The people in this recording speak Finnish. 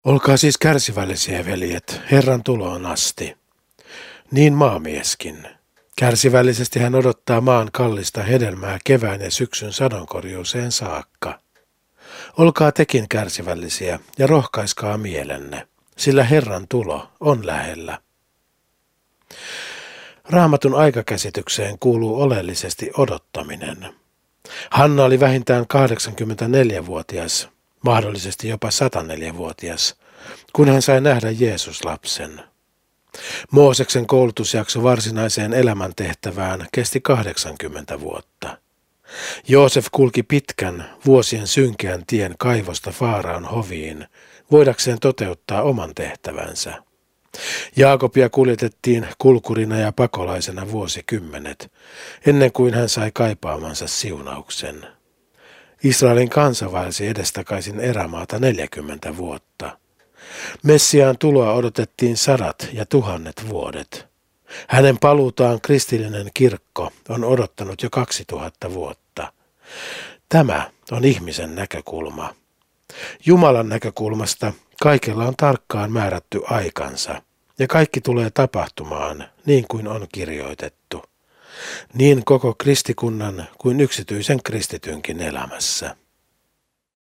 Olkaa siis kärsivällisiä, veljet, Herran tuloon asti. Niin maamieskin. Kärsivällisesti hän odottaa maan kallista hedelmää kevään ja syksyn sadonkorjuuseen saakka. Olkaa tekin kärsivällisiä ja rohkaiskaa mielenne, sillä Herran tulo on lähellä. Raamatun aikakäsitykseen kuuluu oleellisesti odottaminen. Hanna oli vähintään 84-vuotias, mahdollisesti jopa 104-vuotias, kun hän sai nähdä Jeesuslapsen. Mooseksen koulutusjakso varsinaiseen elämäntehtävään kesti 80 vuotta. Joosef kulki pitkän, vuosien synkeän tien kaivosta Faaraon hoviin, voidakseen toteuttaa oman tehtävänsä. Jaakobia kuljetettiin kulkurina ja pakolaisena vuosikymmenet, ennen kuin hän sai kaipaamansa siunauksen. Israelin kansa vaelsi edestakaisin erämaata 40 vuotta. Messiaan tuloa odotettiin 100 ja 1000 vuodet. Hänen paluutaan kristillinen kirkko on odottanut jo 2000 vuotta. Tämä on ihmisen näkökulma. Jumalan näkökulmasta kaikella on tarkkaan määrätty aikansa, ja kaikki tulee tapahtumaan niin kuin on kirjoitettu. Niin koko kristikunnan kuin yksityisen kristitynkin elämässä.